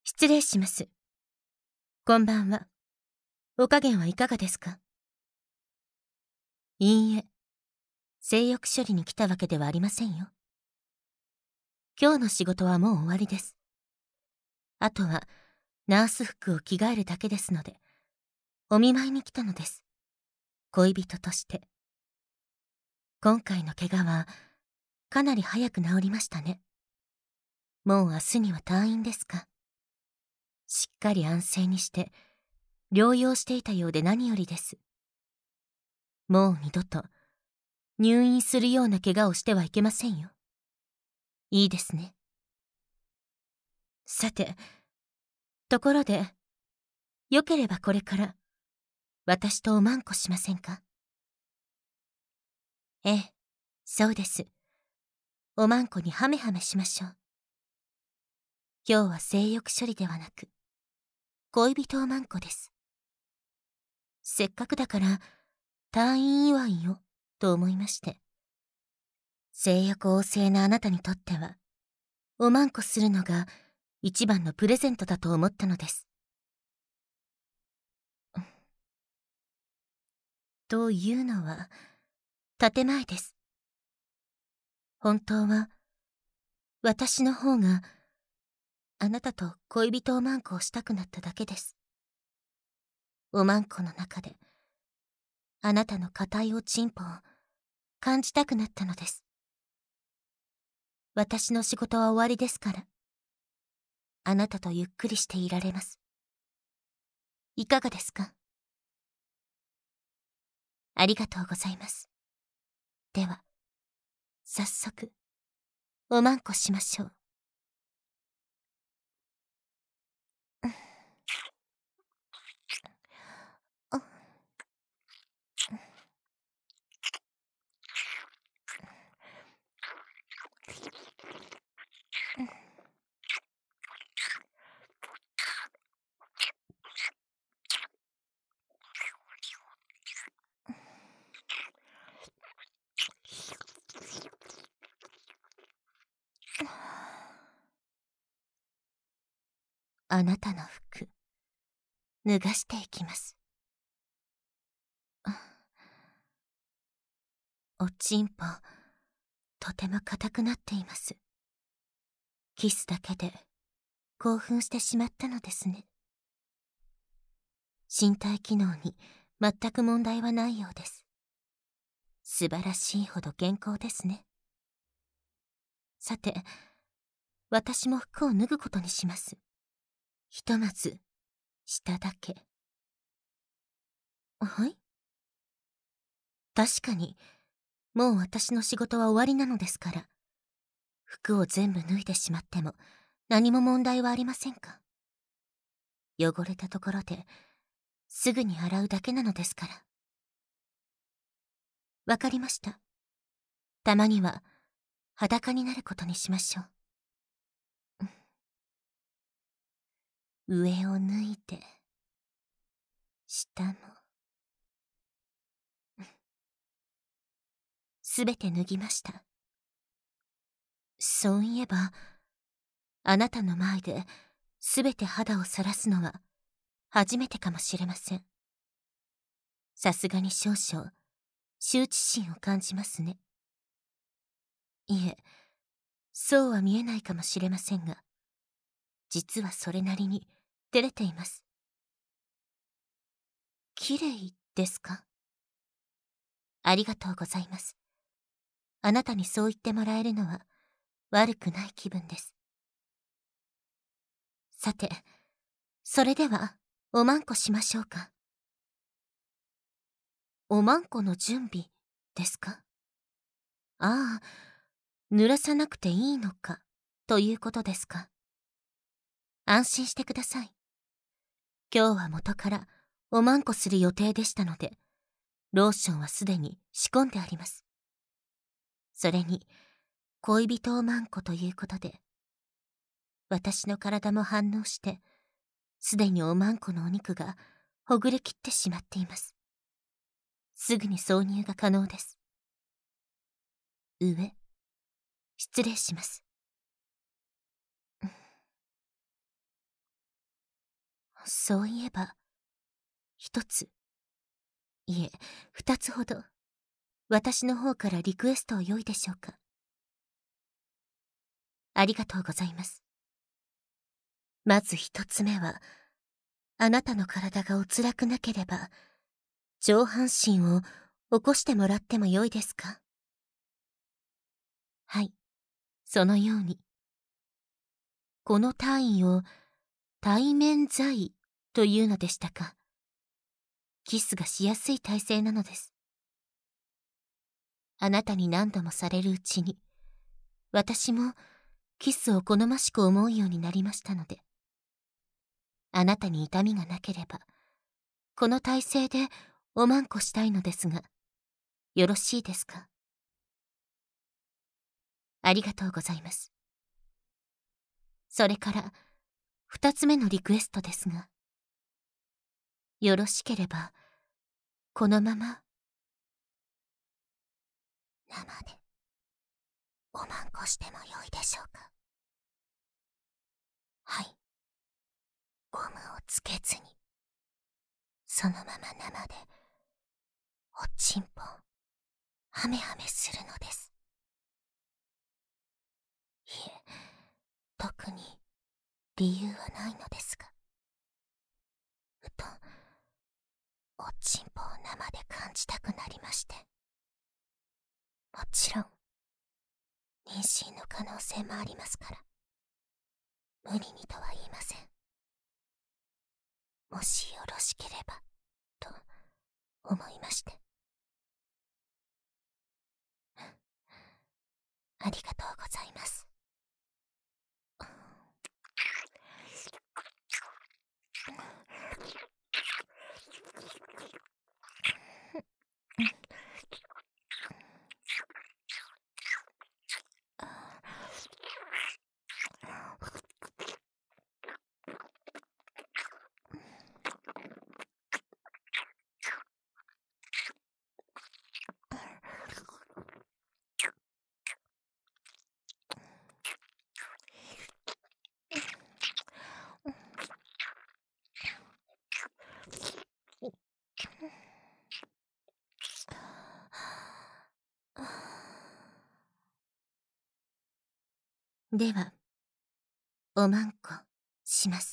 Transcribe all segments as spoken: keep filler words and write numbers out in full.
失礼します。こんばんは。お加減はいかがですか？いいえ、性欲処理に来たわけではありませんよ。今日の仕事はもう終わりです。あとは、ナース服を着替えるだけですので、お見舞いに来たのです。恋人として。今回の怪我は、かなり早く治りましたね。もう明日には退院ですか？しっかり安静にして、療養していたようで何よりです。もう二度と、入院するような怪我をしてはいけませんよ。いいですね。さて、ところで、よければこれから、私とおまんこしませんか？ええ、そうです。おまんこにハメハメしましょう。今日は性欲処理ではなく、恋人おまんこです。せっかくだから、退院祝いを、と思いまして。性欲旺盛なあなたにとっては、おまんこするのが一番のプレゼントだと思ったのです。というのは、建前です。本当は、私の方が、あなたと恋人おまんこをしたくなっただけです。おまんこの中で、あなたの固いおちんぽを感じたくなったのです。私の仕事は終わりですから、あなたとゆっくりしていられます。いかがですか？ありがとうございます。では、早速、おまんこしましょう。あなたの服、脱がしていきます。おちんぽ、とても硬くなっています。キスだけで興奮してしまったのですね。身体機能に全く問題はないようです。素晴らしいほど健康ですね。さて、私も服を脱ぐことにします。ひとまず、下だけ。はい？確かに、もう私の仕事は終わりなのですから、服を全部脱いでしまっても何も問題はありませんか？汚れたところで、すぐに洗うだけなのですから。わかりました。たまには、裸になることにしましょう。上を脱いで、下も。すべて脱ぎました。そういえば、あなたの前で、すべて肌を晒すのは、初めてかもしれません。さすがに少々、羞恥心を感じますね。いえ、そうは見えないかもしれませんが、実はそれなりに照れています。綺麗ですか？ありがとうございます。あなたにそう言ってもらえるのは悪くない気分です。さて、それではおまんこしましょうか。おまんこの準備ですか？ああ、濡らさなくていいのか、ということですか。安心してください。今日は元からおまんこする予定でしたので、ローションはすでに仕込んであります。それに、恋人おまんこということで、私の体も反応して、すでにおまんこのお肉がほぐれきってしまっています。すぐに挿入が可能です。上、失礼します。 そういえば、一つ、いえ、二つほど、私の方からリクエストを良いでしょうか。ありがとうございます。まず一つ目は、あなたの体がお辛くなければ、上半身を起こしてもらっても良いですか？はい、そのように。この体位を対面座位というのでしたか。キスがしやすい体勢なのです。あなたに何度もされるうちに、私もキスを好ましく思うようになりましたので、あなたに痛みがなければ、この体勢でおまんこしたいのですが、よろしいですか？ありがとうございます。それから、二つ目のリクエストですが、よろしければ、このまま、生で、おまんこしてもよいでしょうか？はい。ゴムをつけずに、そのまま生で、おちんぽ、ハメハメするのです。いえ、特に理由はないのですが、ふと、おちんぽを生で感じたくなりまして。もちろん、妊娠の可能性もありますから、無理にとは言いません。もしよろしければ、と思いまして。ありがとうございます。では、おまんこします。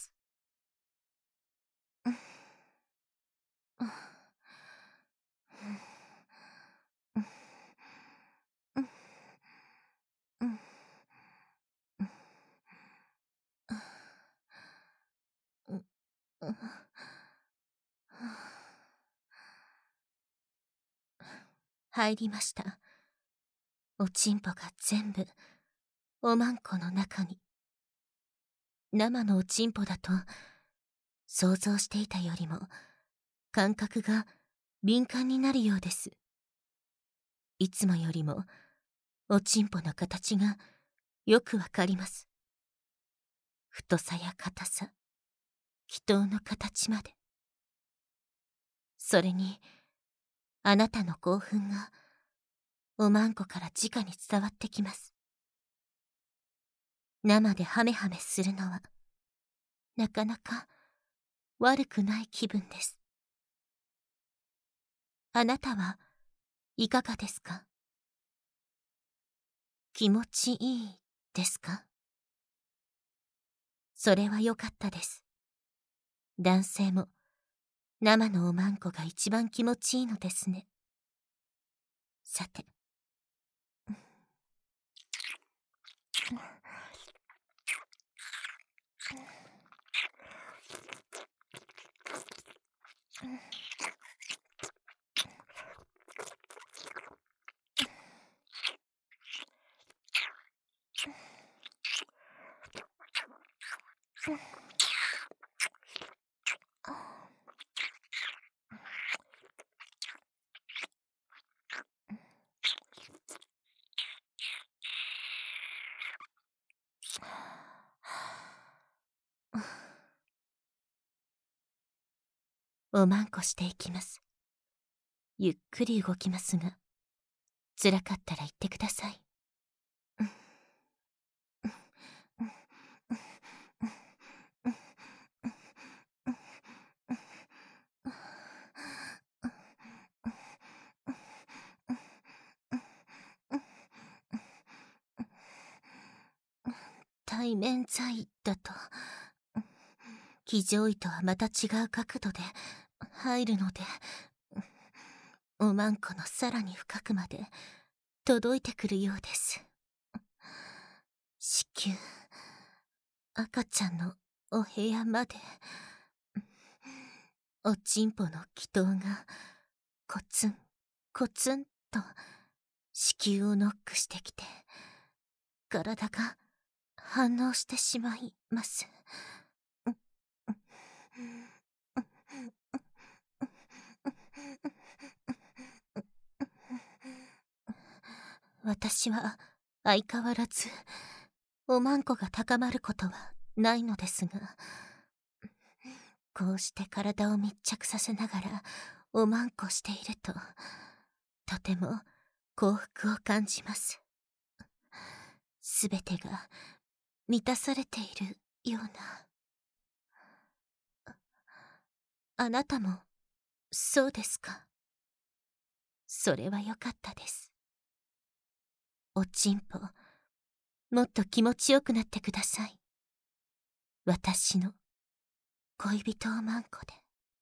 入りました。おちんぽが全部、おまんこの中に。生のおちんぽだと、想像していたよりも、感覚が敏感になるようです。いつもよりも、おちんぽの形がよくわかります。太さや硬さ、気筒の形まで。それに、あなたの興奮が、おまんこから直に伝わってきます。生でハメハメするのは、なかなか悪くない気分です。あなたはいかがですか？気持ちいいですか？それは良かったです。男性も生のおまんこが一番気持ちいいのですね。さて。おまんこしていきます。ゆっくり動きますが、辛かったら言ってください。 内面剤だと、騎乗位とはまた違う角度で入るので、おまんこのさらに深くまで届いてくるようです。子宮、赤ちゃんのお部屋まで、おちんぽの気筒がコツンコツンと子宮をノックしてきて、体が反応してしまいます。私は相変わらずおまんこが高まることはないのですが、こうして体を密着させながらおまんこしていると、とても幸福を感じます。すべてが満たされているような。あなたもそうですか。それはよかったです。おちんぽ、もっと気持ちよくなってください。私の恋人おまんこで。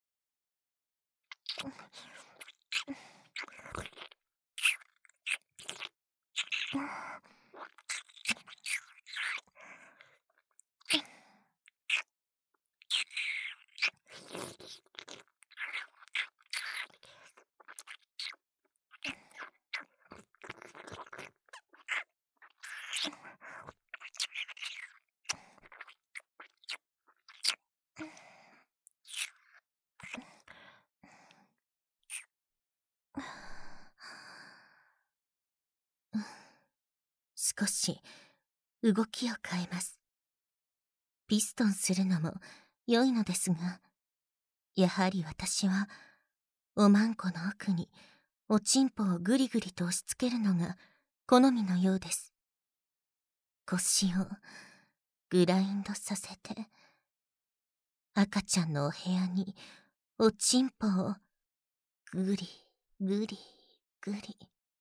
少し動きを変えます。ピストンするのも良いのですが、やはり私はおまんこの奥におちんぽをぐりぐりと押し付けるのが好みのようです。腰をグラインドさせて、赤ちゃんのお部屋におちんぽをぐりぐりぐり。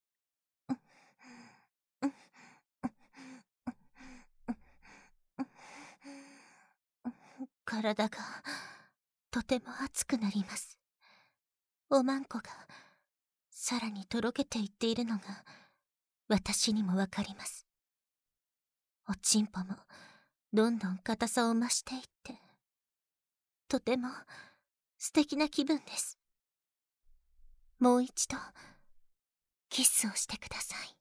体がとても熱くなります。おまんこがさらにとろけていっているのが私にもわかります。おちんぽもどんどん硬さを増していって、とても素敵な気分です。もう一度キスをしてください。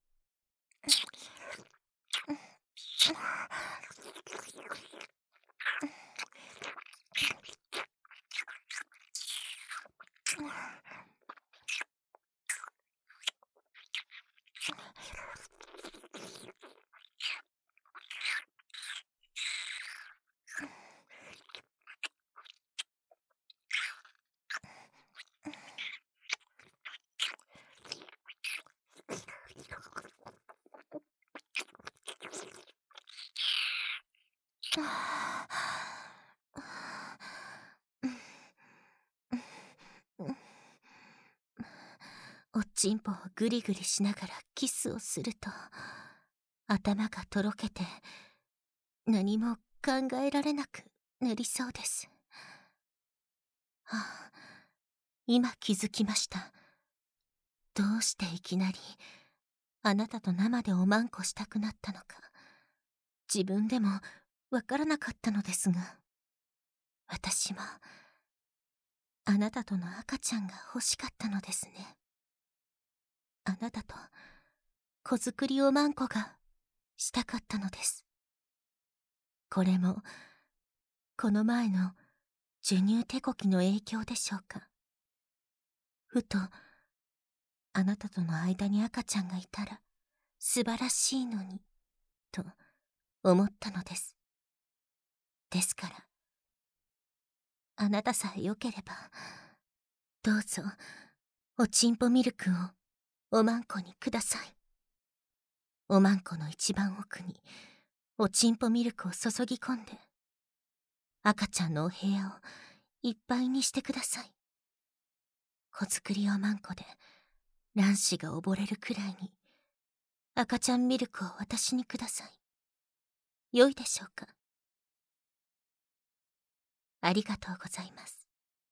おちんぽをぐりぐりしながらキスをすると、頭がとろけて何も考えられなくなりそうです。はあ、今気づきました。どうしていきなりあなたと生でおまんこしたくなったのか、自分でもわからなかったのですが、私はあなたとの赤ちゃんが欲しかったのですね。あなたと子作りおまんこがしたかったのです。これもこの前の授乳手こきの影響でしょうか。ふとあなたとの間に赤ちゃんがいたら素晴らしいのにと思ったのです。ですから、あなたさえよければどうぞおちんぽミルクをおまんこにください。おまんこの一番奥におちんぽミルクを注ぎ込んで、赤ちゃんのお部屋をいっぱいにしてください。子作りおまんこで卵子が溺れるくらいに赤ちゃんミルクを私にください。 良いでしょうか。ありがとうございます。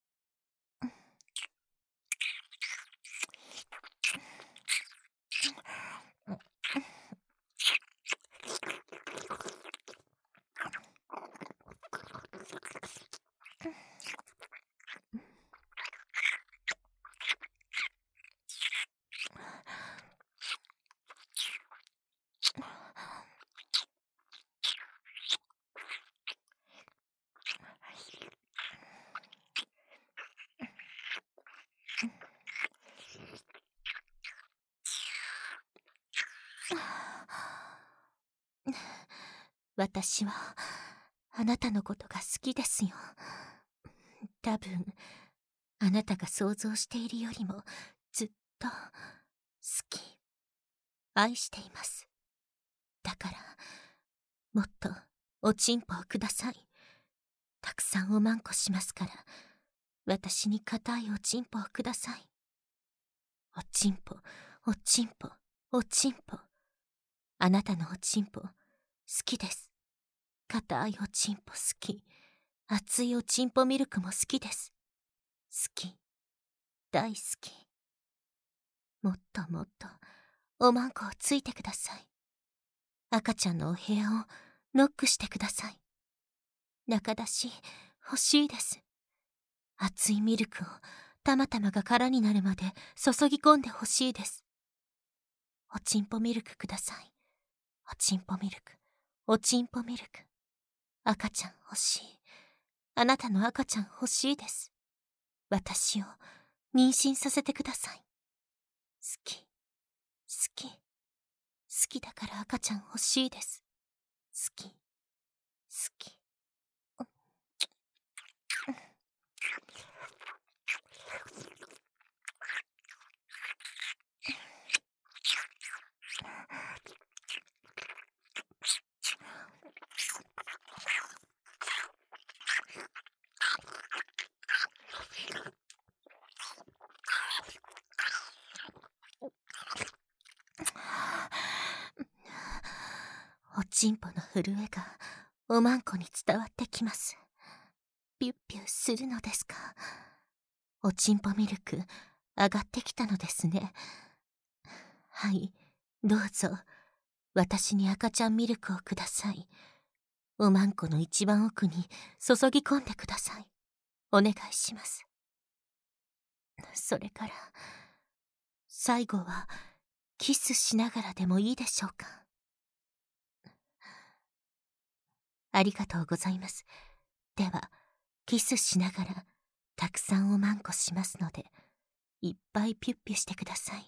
私はあなたのことが好きですよ。多分あなたが想像しているよりもずっと好き、愛しています。だからもっとおちんぽをください。たくさんおまんこしますから、私に固いおちんぽをください。おちんぽ、おちんぽ、おちんぽ。あなたのおちんぽ好きです。固いおちんぽ好き。熱いおちんぽミルクも好きです。好き。大好き。もっともっとおまんこをついてください。赤ちゃんのお部屋をノックしてください。中出し欲しいです。熱いミルクをたまたまが空になるまで注ぎ込んで欲しいです。おちんぽミルクください。おちんぽミルク、おちんぽミルク。赤ちゃん欲しい。あなたの赤ちゃん欲しいです。私を妊娠させてください。好き、好き、好きだから赤ちゃん欲しいです。好き、好き。おちんぽの震えがおまんこに伝わってきます。ピュッピュするのですか。おちんぽミルク上がってきたのですね。はい、どうぞ私に赤ちゃんミルクをください。おまんこの一番奥に注ぎ込んでください。お願いします。それから最後はキスしながらでもいいでしょうか。ありがとうございます。ではキスしながらたくさんおまんこしますので、いっぱいピュッピュしてください。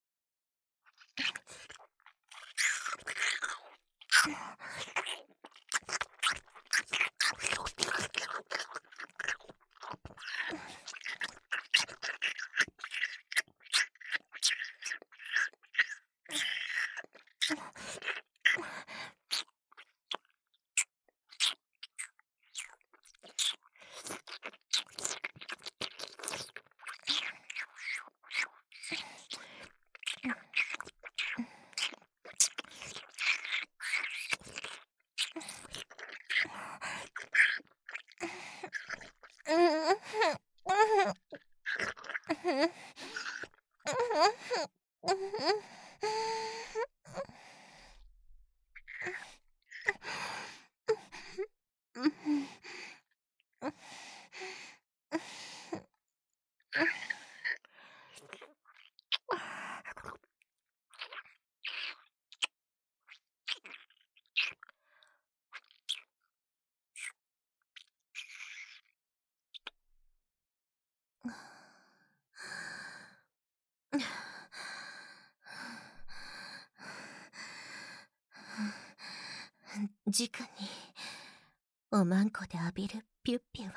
直におまんこで浴びるピュッピュは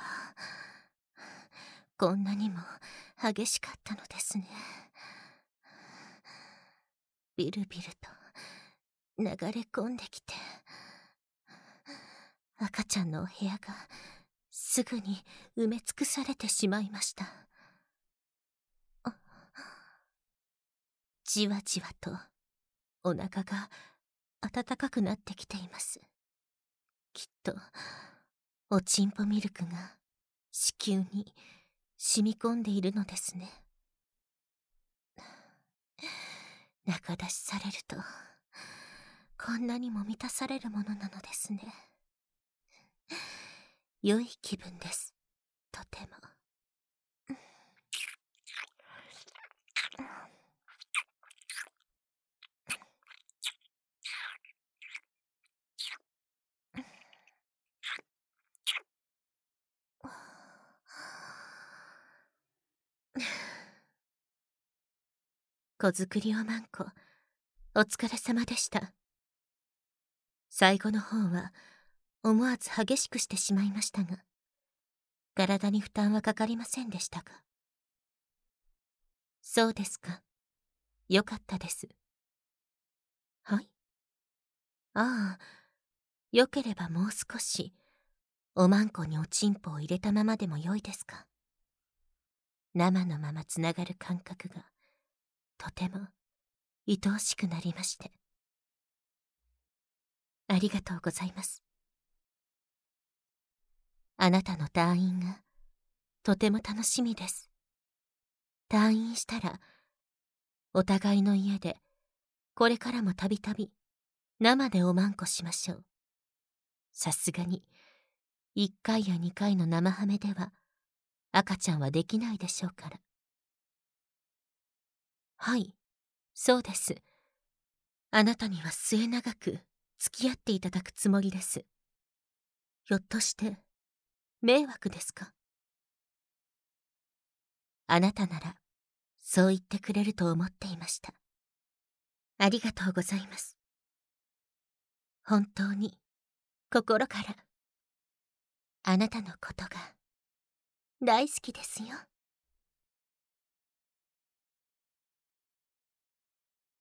こんなにも激しかったのですね。ビルビルと流れ込んできて、赤ちゃんのお部屋がすぐに埋め尽くされてしまいました。じわじわとお腹が温かくなってきています。 きっと、おちんぽミルクが子宮に染み込んでいるのですね。仲出しされると、こんなにも満たされるものなのですね。良い気分です。とても。子作りおまんこ、お疲れ様でした。最後の方は思わず激しくしてしまいましたが、体に負担はかかりませんでしたか？そうですか。よかったです。はい？ああ、よければもう少し、おまんこにおちんぽを入れたままでもよいですか？生のままつながる感覚が、とても愛おしくなりまして。ありがとうございます。あなたの退院が、とても楽しみです。退院したら、お互いの家で、これからもたびたび、生でおまんこしましょう。さすがに、いっかいやにかいの生ハメでは、赤ちゃんはできないでしょうから。はい、そうです。あなたには末永く付き合っていただくつもりです。ひょっとして、迷惑ですか？あなたなら、そう言ってくれると思っていました。ありがとうございます。本当に、心から、あなたのことが、大好きですよ。